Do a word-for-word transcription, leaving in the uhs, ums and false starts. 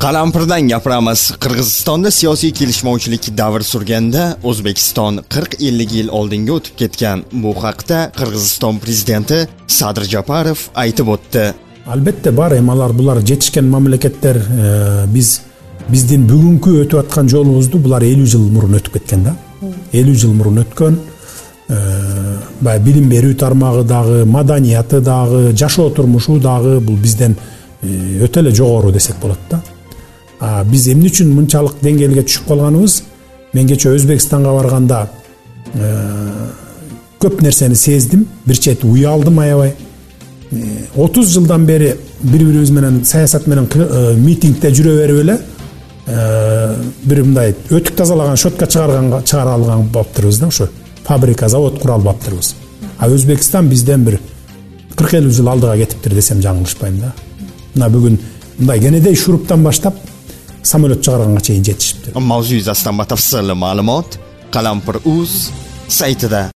Qalampirdan gapiramiz. Qirg'izistonda siyosiy kelishmovchilik davr surganda O'zbekiston qirq ellik yil oldinga o'tib ketgan. Bu haqda Qirg'iziston prezidenti Sadir Japarov aytib o'tdi. Albatta bor, emalar bular жетишкен mamlakatlar, biz bizdin bugungi o'tib atқан жолубузду bular elүү жыл мурун өтүп кеткен да. elүү жыл мурун өткөн. Бай билим берүү тармагы дагы, маданияты дагы, жашоо турмушу дагы бул бизден өтө эле жогору десек болот да. А биз эмне үчүн мынчалык деңгээлге түшүп калганыбыз? Мен кече Өзбекстанга барганда көп нерсени сездим, бир чет уялдым аябай. отуз жылдан бери бири-бирибиз менен саясат менен митингде жүрө берип эле бир мындай өтүк тазалаган шотка чыгарганга чыгара алган болуптурбуз да, ошо фабрика, завод кура албаптырбыз. А Өзбекстан бизден бир кырк элүү жыл алдыга кетиптир десем жаңылышпайм да. Мына бүгүн мындай кенедей шуруптан баштап самолет чыгарганга чейин жетишиптир. Mavzu yuzasidan batafsil ma'lumot Qalampir.uz saytida.